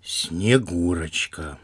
Снегурочка.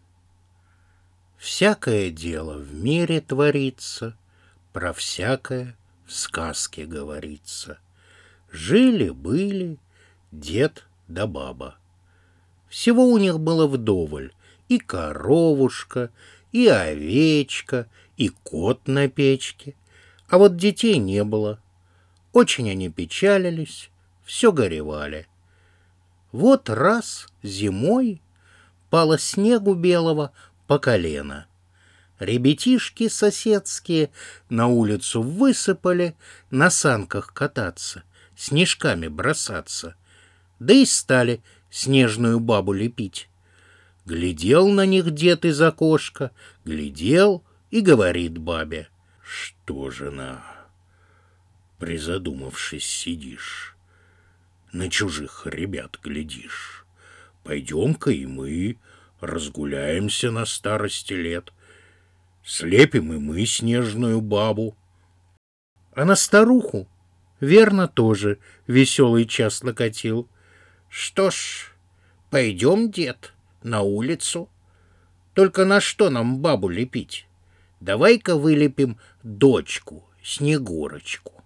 Всякое дело в мире творится, про всякое в сказке говорится. Жили-были дед да баба. Всего у них было вдоволь: и коровушка, и овечка, и кот на печке. А вот детей не было. Очень они печалились, все горевали. Вот раз зимой пало снегу белого по колено. Ребятишки соседские на улицу высыпали на санках кататься, снежками бросаться, да и стали снежную бабу лепить. Глядел на них дед из окошка, глядел и говорит бабе: «Что, жена, призадумавшись сидишь, на чужих ребят глядишь? Пойдем-ка и мы разгуляемся на старости лет, слепим и мы снежную бабу». А на старуху, верно, тоже веселый час накатил. «Что ж, пойдем, дед, на улицу. Только на что нам бабу лепить? Давай-ка вылепим дочку, Снегурочку».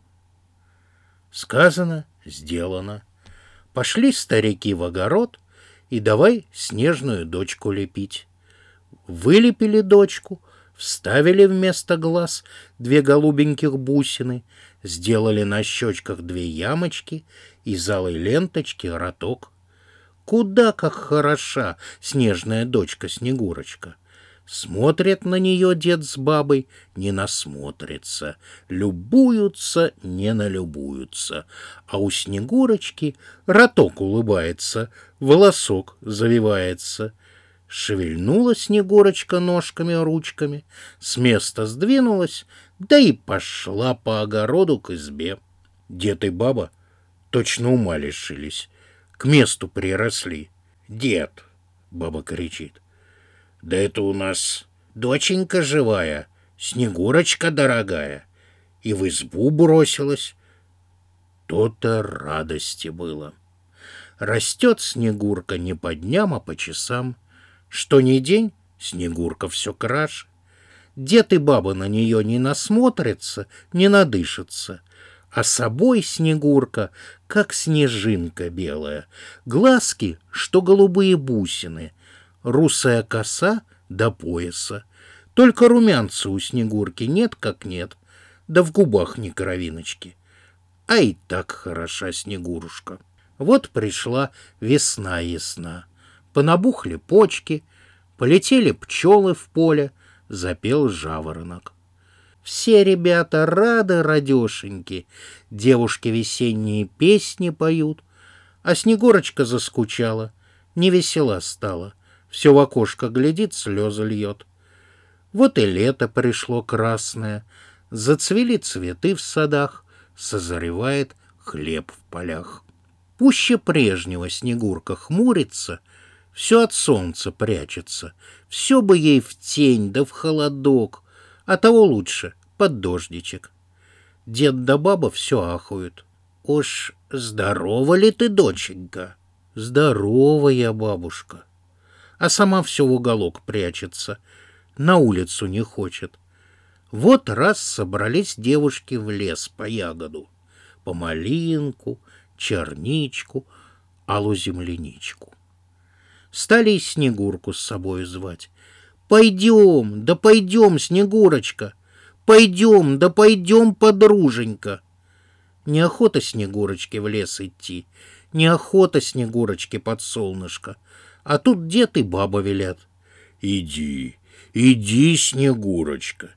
Сказано, сделано. Пошли старики в огород и давай снежную дочку лепить. Вылепили дочку, вставили вместо глаз две голубеньких бусины, сделали на щечках две ямочки и из алой ленточки роток. Куда как хороша снежная дочка Снегурочка! Смотрят на нее дед с бабой, не насмотрятся, любуются, не налюбуются. А у Снегурочки роток улыбается, волосок завивается. Шевельнула Снегурочка ножками-ручками, с места сдвинулась, да и пошла по огороду к избе. Дед и баба точно ума лишились, к месту приросли. «Дед!» — баба кричит. «Да это у нас доченька живая, Снегурочка дорогая!» И в избу бросилась. То-то радости было. Растет Снегурка не по дням, а по часам. Что ни день, Снегурка все краше. Дед и баба на нее не насмотрятся, не надышатся. А собой Снегурка, как снежинка белая. Глазки, что голубые бусины. Русая коса до пояса. Только румянца у Снегурки нет как нет, да в губах ни кровиночки. А и так хороша Снегурушка. Вот пришла весна ясна. Понабухли почки, полетели пчелы в поле, запел жаворонок. Все ребята рады радешеньки, девушки весенние песни поют. А Снегурочка заскучала, невесела стала, все в окошко глядит, слезы льет. Вот и лето пришло красное, зацвели цветы в садах, созревает хлеб в полях. Пуще прежнего Снегурка хмурится, все от солнца прячется, все бы ей в тень да в холодок, а того лучше под дождичек. Дед да баба все ахают. «Уж здорова ли ты, доченька?» «Здорова я, бабушка». А сама все в уголок прячется, на улицу не хочет. Вот раз собрались девушки в лес по ягоду, по малинку, черничку, алу-земляничку. Стали и Снегурку с собой звать. «Пойдем, да пойдем, Снегурочка! Пойдем, да пойдем, подруженька!» Неохота Снегурочке в лес идти, неохота Снегурочке под солнышко. А тут дед и баба велят: «Иди, иди, Снегурочка,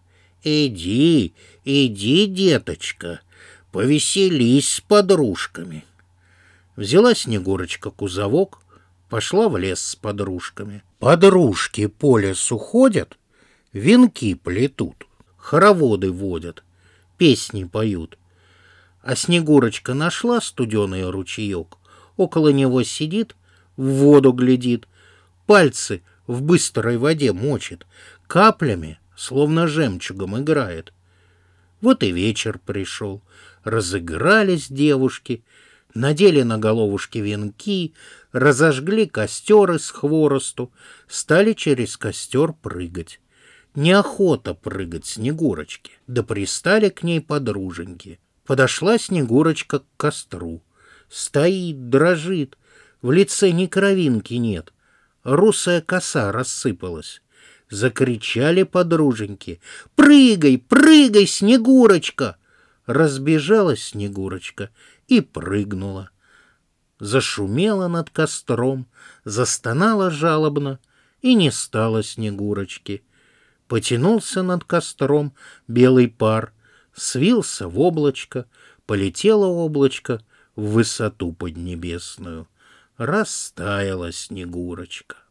иди, иди, деточка, повеселись с подружками». Взяла Снегурочка кузовок, пошла в лес с подружками. Подружки по лесу ходят, венки плетут, хороводы водят, песни поют. А Снегурочка нашла студеный ручеек, около него сидит, в воду глядит, пальцы в быстрой воде мочит, каплями, словно жемчугом, играет. Вот и вечер пришел, разыгрались девушки, Надели на головушки венки, разожгли костер из хворосту, стали через костер прыгать. Неохота прыгать Снегурочке, да пристали к ней подруженьки. Подошла Снегурочка к костру. Стоит, дрожит, в лице ни кровинки нет. Русая коса рассыпалась. Закричали подруженьки: «Прыгай, прыгай, Снегурочка!» Разбежалась Снегурочка и прыгнула. Зашумела над костром, застонала жалобно, и не стало Снегурочки. Потянулся над костром белый пар, свился в облачко, полетело облачко в высоту поднебесную. Растаяла Снегурочка.